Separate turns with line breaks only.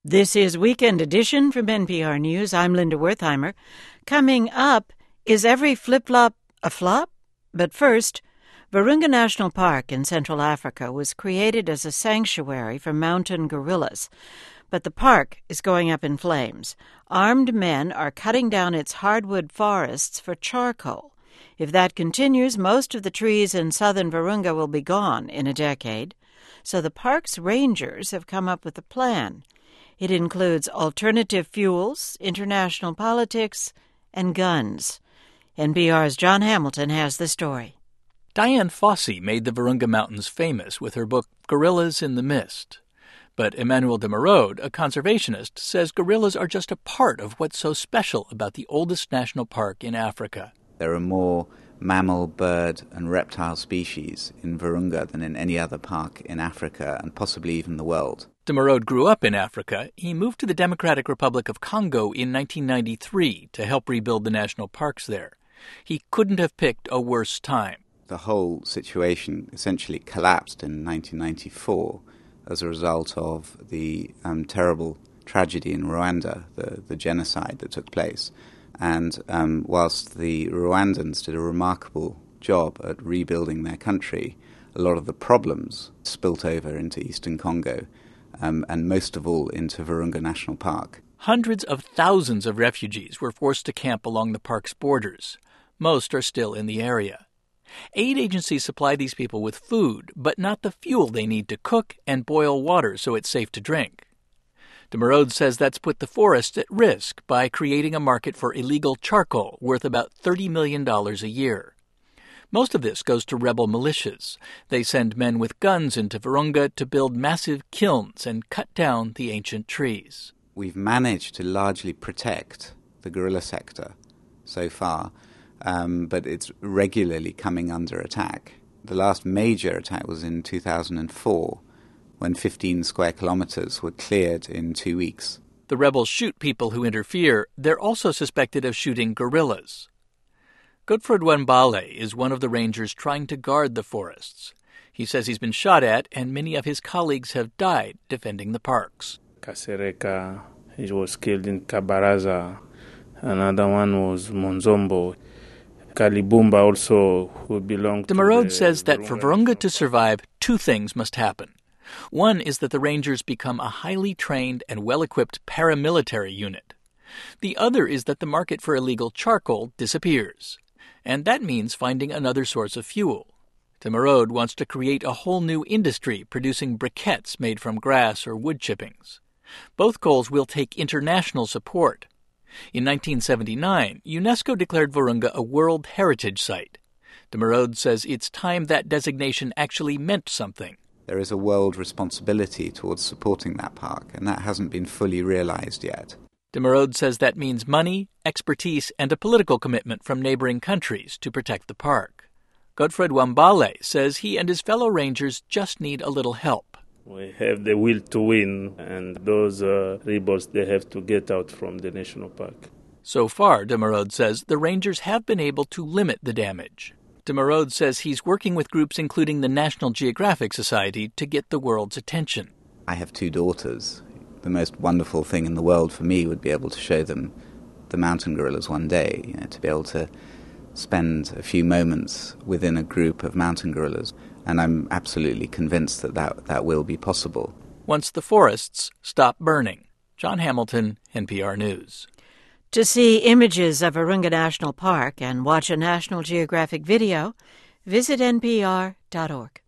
This is Weekend Edition from NPR News. I'm Linda Wertheimer. Coming up, is every flip-flop a flop? But first, Virunga National Park in Central Africa was created as a sanctuary for mountain gorillas. But the park is going up in flames. Armed men are cutting down its hardwood forests for charcoal. If that continues, most of the trees in southern Virunga will be gone in a decade. So the park's rangers have come up with a plan. It includes alternative fuels, international politics, and guns. NPR's John Hamilton has the story.
Diane Fossey made the Virunga Mountains famous with her book Gorillas in the Mist. But Emmanuel de Merode, a conservationist, says gorillas are just a part of what's so special about the oldest national park in Africa.
There are more mammal, bird, and reptile species in Virunga than in any other park in Africa and possibly even the world.
De Merode grew up in Africa. He moved to the Democratic Republic of Congo in 1993 to help rebuild the national parks there. He couldn't have picked a worse time.
The whole situation essentially collapsed in 1994 as a result of the terrible tragedy in Rwanda, the genocide that took place. And whilst the Rwandans did a remarkable job at rebuilding their country, a lot of the problems spilt over into eastern Congo, and most of all into Virunga National Park.
Hundreds of thousands of refugees were forced to camp along the park's borders. Most are still in the area. Aid agencies supply these people with food, but not the fuel they need to cook and boil water so it's safe to drink. De Merode says that's put the forests at risk by creating a market for illegal charcoal worth about $30 million a year. Most of this goes to rebel militias. They send men with guns into Virunga to build massive kilns and cut down the ancient trees.
We've managed to largely protect the gorilla sector so far, but it's regularly coming under attack. The last major attack was in 2004, when 15 square kilometers were cleared in 2 weeks.
The rebels shoot people who interfere. They're also suspected of shooting gorillas. Godfred Wambale is one of the rangers trying to guard the forests. He says he's been shot at, and many of his colleagues have died defending the parks.
Kasereka, he was killed in Kabaraza. Another one was Monzombo. Kalibumba also, who belonged
to De Merode says that for Virunga to survive, two things must happen. One is that the rangers become a highly trained and well-equipped paramilitary unit. The other is that the market for illegal charcoal disappears. And that means finding another source of fuel. De Merode wants to create a whole new industry producing briquettes made from grass or wood chippings. Both goals will take international support. In 1979, UNESCO declared Virunga a World Heritage Site. De Merode says it's time that designation actually meant something.
There is a world responsibility towards supporting that park, and that hasn't been fully realized yet.
De Merode says that means money, expertise, and a political commitment from neighboring countries to protect the park. Godfred Wambale says he and his fellow rangers just need a little help.
We have the will to win, and those rebels, they have to get out from the national park.
So far, De Merode says, the rangers have been able to limit the damage. De Merode says he's working with groups including the National Geographic Society to get the world's attention.
I have 2 daughters. The most wonderful thing in the world for me would be able to show them the mountain gorillas one day, to be able to spend a few moments within a group of mountain gorillas. And I'm absolutely convinced that will be possible.
Once the forests stop burning. John Hamilton, NPR News.
To see images of Virunga National Park and watch a National Geographic video, visit npr.org.